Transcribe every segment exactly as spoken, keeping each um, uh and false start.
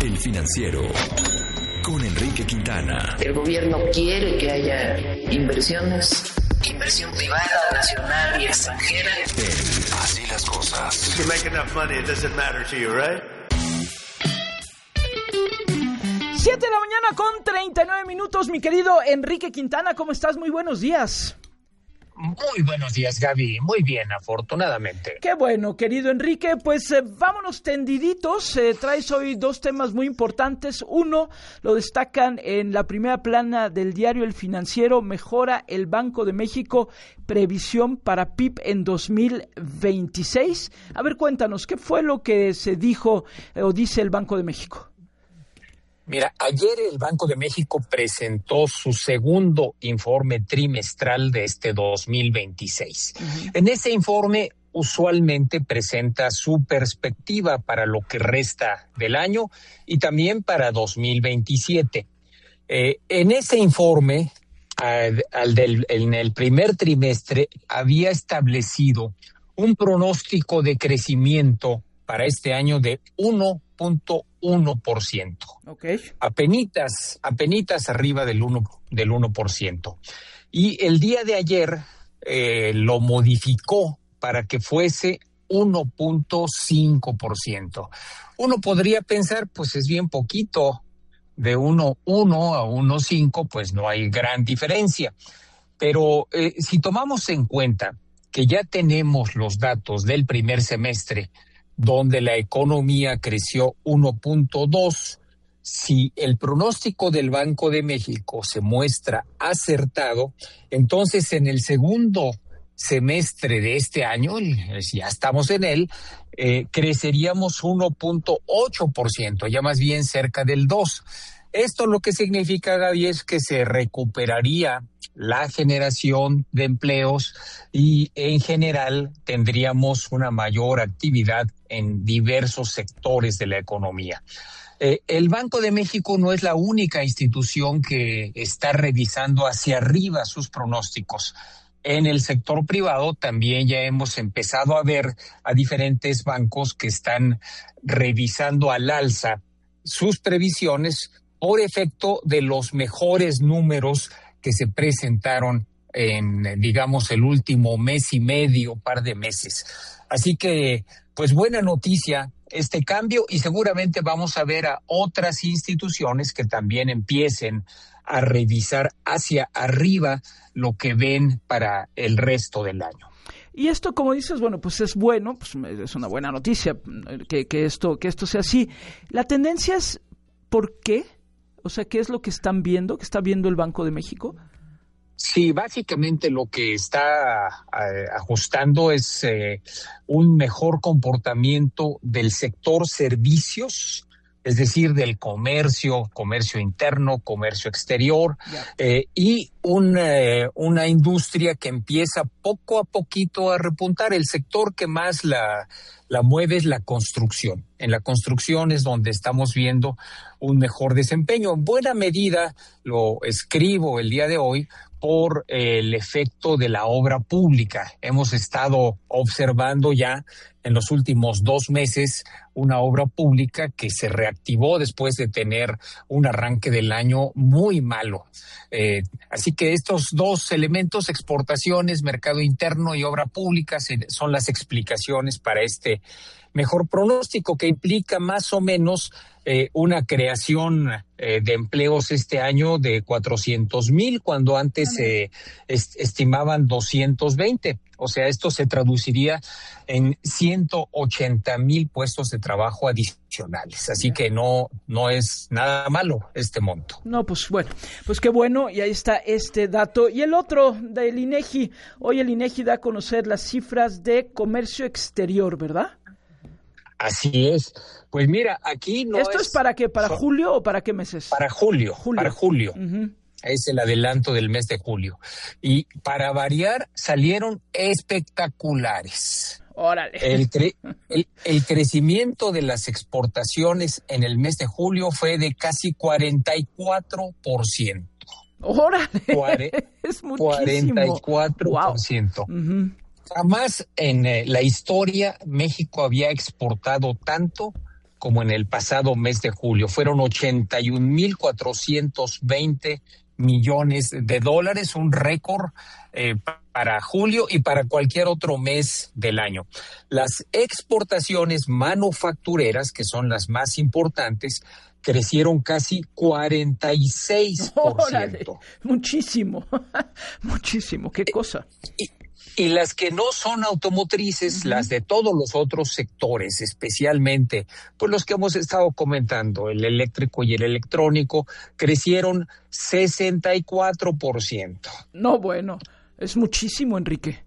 El Financiero con Enrique Quintana. El gobierno quiere que haya inversiones, inversión privada, nacional y extranjera. En Así las Cosas. You make enough money, it doesn't matter to you, right? siete de la mañana con treinta y nueve minutos, mi querido Enrique Quintana, ¿cómo estás? Muy buenos días. Muy buenos días, Gaby. Muy bien, afortunadamente. Qué bueno, querido Enrique. Pues eh, vámonos tendiditos. Eh, traes hoy dos temas muy importantes. Uno, lo destacan en la primera plana del diario El Financiero. Mejora el Banco de México previsión para P I B en dos mil veintiséis. A ver, cuéntanos, ¿qué fue lo que se dijo eh, o dice el Banco de México? Mira, ayer el Banco de México presentó su segundo informe trimestral de este dos mil veintiséis. Uh-huh. En ese informe usualmente presenta su perspectiva para lo que resta del año y también para dos mil veintisiete. Eh, en ese informe, al, al del, en el primer trimestre, había establecido un pronóstico de crecimiento para este año de uno punto uno por ciento. Okay. Apenitas, apenitas arriba del uno, del uno por ciento. Y el día de ayer eh, lo modificó para que fuese uno punto cinco por ciento. Uno podría pensar, pues es bien poquito, de uno punto uno a uno punto cinco, pues no hay gran diferencia. Pero eh, si tomamos en cuenta que ya tenemos los datos del primer semestre, donde la economía creció uno punto dos. Si el pronóstico del Banco de México se muestra acertado, entonces en el segundo semestre de este año, ya estamos en él, eh, creceríamos uno punto ocho por ciento, ya más bien cerca del dos. Esto lo que significa, Gaby, es que se recuperaría la generación de empleos y en general tendríamos una mayor actividad en diversos sectores de la economía. Eh, el Banco de México no es la única institución que está revisando hacia arriba sus pronósticos. En el sector privado también ya hemos empezado a ver a diferentes bancos que están revisando al alza sus previsiones por efecto de los mejores números que se presentaron en, digamos, el último mes y medio, par de meses. Así que, pues buena noticia este cambio y seguramente vamos a ver a otras instituciones que también empiecen a revisar hacia arriba lo que ven para el resto del año. Y esto, como dices, bueno, pues es bueno, pues es una buena noticia que, que esto, que esto sea así. La tendencia es, ¿por qué? O sea, ¿qué es lo que están viendo, que está viendo el Banco de México? Sí, básicamente lo que está eh, ajustando es eh, un mejor comportamiento del sector servicios, es decir, del comercio, comercio interno, comercio exterior, eh, y un, eh, una industria que empieza poco a poquito a repuntar. El sector que más la, la mueve es la construcción. En la construcción es donde estamos viendo un mejor desempeño. En buena medida, lo escribo el día de hoy, por eh, el efecto de la obra pública. Hemos estado observando ya en los últimos dos meses una obra pública que se reactivó después de tener un arranque del año muy malo. Eh, así que estos dos elementos, exportaciones, mercado interno y obra pública, se, son las explicaciones para este mejor pronóstico que implica más o menos eh, una creación eh, de empleos este año de cuatrocientos mil, cuando antes se eh, est- estimaban doscientos veinte. O sea, esto se traduciría en ciento ochenta mil puestos de trabajo adicionales. Así que no, no es nada malo este monto. No, pues bueno, pues qué bueno, y ahí está este dato. Y el otro del INEGI, hoy el INEGI da a conocer las cifras de comercio exterior, ¿verdad? Así es. Pues mira, aquí no ¿Esto es, es para qué? ¿Para julio o para qué meses? Para julio, julio. para julio. Uh-huh. Es el adelanto del mes de julio. Y para variar, salieron espectaculares. Órale. El, cre- el, el crecimiento de las exportaciones en el mes de julio fue de casi cuarenta y cuatro por ciento. ¡Órale! Cuare- es muchísimo. cuarenta y cuatro por ciento. Wow. Uh-huh. Jamás en eh, la historia México había exportado tanto como en el pasado mes de julio. Fueron ochenta y un mil cuatrocientos veinte millones de dólares, un récord eh, para julio y para cualquier otro mes del año. Las exportaciones manufactureras, que son las más importantes, crecieron casi cuarenta y seis por ciento. ¡Órale! Muchísimo, muchísimo, qué cosa. Y, y las que no son automotrices, uh-huh. las de todos los otros sectores, especialmente pues los que hemos estado comentando, el eléctrico y el electrónico, crecieron sesenta y cuatro por ciento. No, bueno, es muchísimo, Enrique.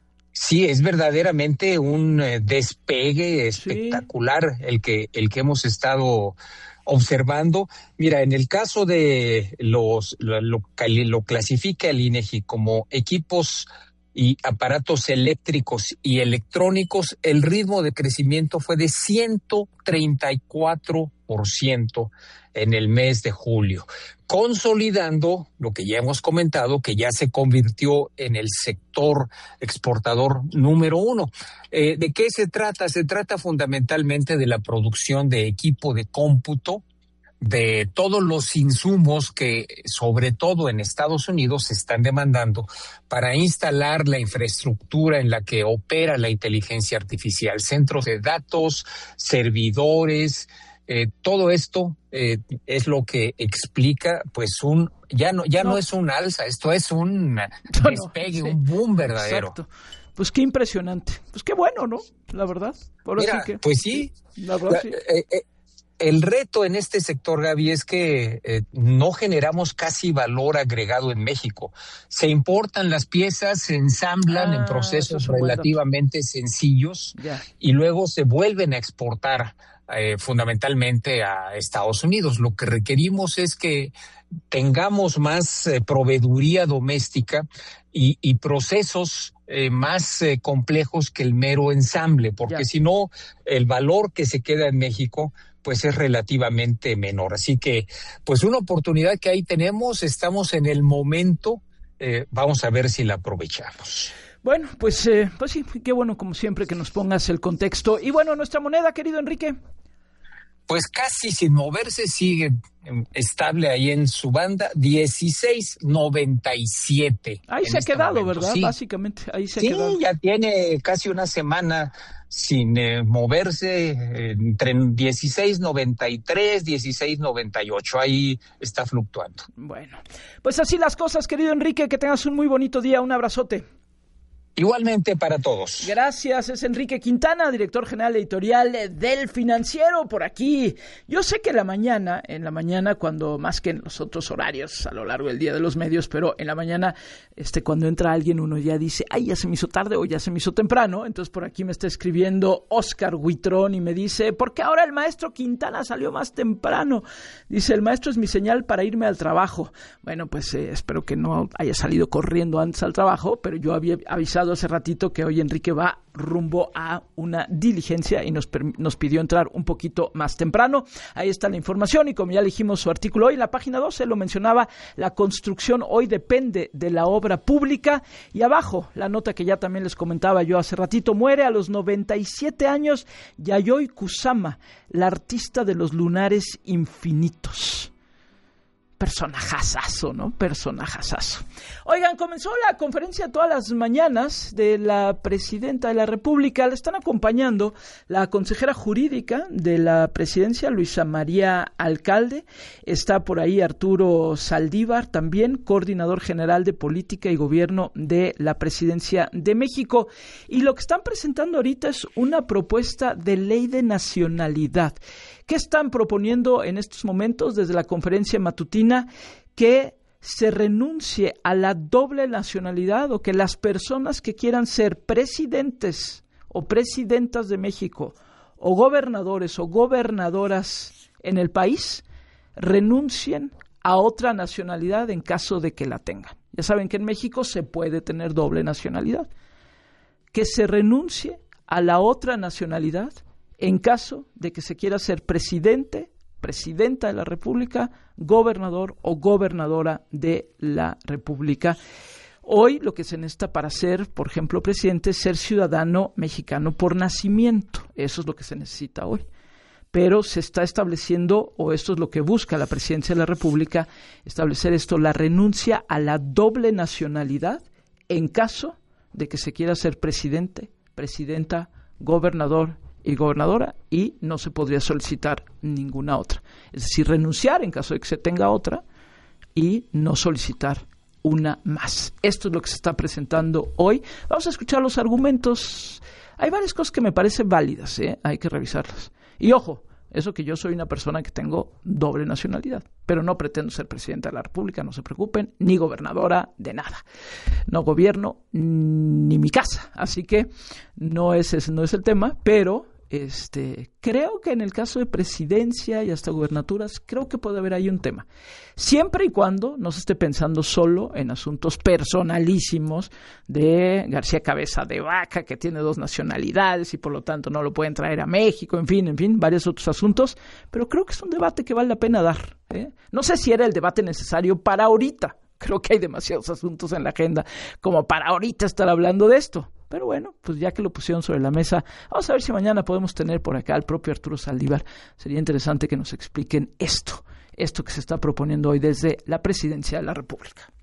Sí, es verdaderamente un eh, despegue espectacular sí. el que el que hemos estado observando. Mira, en el caso de los lo, lo, lo clasifica el INEGI como equipos y aparatos eléctricos y electrónicos, el ritmo de crecimiento fue de ciento treinta y cuatro por ciento en el mes de julio, consolidando lo que ya hemos comentado, que ya se convirtió en el sector exportador número uno. Eh, ¿De qué se trata? Se trata fundamentalmente de la producción de equipo de cómputo, de todos los insumos que, sobre todo en Estados Unidos, se están demandando para instalar la infraestructura en la que opera la inteligencia artificial, centros de datos, servidores, eh, todo esto eh, es lo que explica, pues, un ya no ya no, no es un alza, esto es un no, despegue, no, sí. un boom verdadero. Exacto. Pues qué impresionante, pues qué bueno, ¿no? La verdad. Ahora Mira, sí que, pues sí. La verdad, sí. Eh, eh, El reto en este sector, Gaby, es que eh, no generamos casi valor agregado en México. Se importan las piezas, se ensamblan ah, en procesos relativamente sencillos yeah. y luego se vuelven a exportar eh, fundamentalmente a Estados Unidos. Lo que requerimos es que tengamos más eh, proveeduría doméstica y, y procesos eh, más eh, complejos que el mero ensamble, porque yeah. si no, el valor que se queda en México pues es relativamente menor. Así que, pues una oportunidad que ahí tenemos, estamos en el momento, eh, vamos a ver si la aprovechamos. Bueno, pues, eh, pues sí, qué bueno como siempre que nos pongas el contexto. Y bueno, nuestra moneda, querido Enrique. Pues casi sin moverse, sigue estable ahí en su banda, dieciséis noventa y siete. Ahí se ha este quedado, momento. ¿Verdad? Sí. Básicamente, ahí se sí, ha quedado. Sí, ya tiene casi una semana sin eh, moverse, eh, entre dieciséis noventa y tres, dieciséis noventa y ocho, ahí está fluctuando. Bueno, pues así las cosas, querido Enrique, que tengas un muy bonito día, un abrazote. Igualmente para todos. Gracias, es Enrique Quintana, director general editorial del Financiero, por aquí. Yo sé que en la mañana, en la mañana cuando, más que en los otros horarios a lo largo del día de los medios, pero en la mañana, este, cuando entra alguien, uno ya dice, ay, ya se me hizo tarde o ya se me hizo temprano. Entonces por aquí me está escribiendo Oscar Huitrón y me dice, ¿por qué ahora el maestro Quintana salió más temprano? Dice, el maestro es mi señal para irme al trabajo. Bueno, pues eh, espero que no haya salido corriendo antes al trabajo, pero yo había avisado hace ratito que hoy Enrique va rumbo a una diligencia y nos, nos pidió entrar un poquito más temprano. Ahí está la información y como ya dijimos su artículo hoy en la página doce lo mencionaba, la construcción hoy depende de la obra pública y abajo la nota que ya también les comentaba yo hace ratito, muere a los noventa y siete años Yayoi Kusama, la artista de los lunares infinitos. Personajazazo, ¿no? Personajazazo. Oigan, comenzó la conferencia todas las mañanas de la presidenta de la República. La están acompañando la consejera jurídica de la presidencia, Luisa María Alcalde. Está por ahí Arturo Saldívar, también coordinador general de política y gobierno de la presidencia de México. Y lo que están presentando ahorita es una propuesta de ley de nacionalidad. ¿Qué están proponiendo en estos momentos desde la conferencia matutina? Que se renuncie a la doble nacionalidad o que las personas que quieran ser presidentes o presidentas de México o gobernadores o gobernadoras en el país renuncien a otra nacionalidad en caso de que la tengan. Ya saben que en México se puede tener doble nacionalidad. Que se renuncie a la otra nacionalidad en caso de que se quiera ser presidente, presidenta de la República, gobernador o gobernadora de la República. Hoy lo que se necesita para ser, por ejemplo, presidente es ser ciudadano mexicano por nacimiento. Eso es lo que se necesita hoy. pero se está estableciendo, o esto es lo que busca la Presidencia de la República, establecer esto, la renuncia a la doble nacionalidad en caso de que se quiera ser presidente, presidenta, gobernador y gobernadora, y no se podría solicitar ninguna otra. Es decir, renunciar en caso de que se tenga otra y no solicitar una más. Esto es lo que se está presentando hoy. Vamos a escuchar los argumentos. Hay varias cosas que me parecen válidas, ¿eh? Hay que revisarlas. Y ojo, eso que yo soy una persona que tengo doble nacionalidad, pero no pretendo ser presidenta de la República, no se preocupen, ni gobernadora de nada. No gobierno ni mi casa, así que no es, ese no es el tema, pero este creo que en el caso de presidencia y hasta gubernaturas, creo que puede haber ahí un tema. Siempre y cuando no se esté pensando solo en asuntos personalísimos de García Cabeza de Vaca, que tiene dos nacionalidades y por lo tanto no lo pueden traer a México, en fin, en fin, varios otros asuntos, pero creo que es un debate que vale la pena dar, ¿eh? No sé si era el debate necesario para ahorita. Creo que hay demasiados asuntos en la agenda como para ahorita estar hablando de esto. Pero bueno, pues ya que lo pusieron sobre la mesa, vamos a ver si mañana podemos tener por acá al propio Arturo Saldívar. Sería interesante que nos expliquen esto, esto que se está proponiendo hoy desde la Presidencia de la República.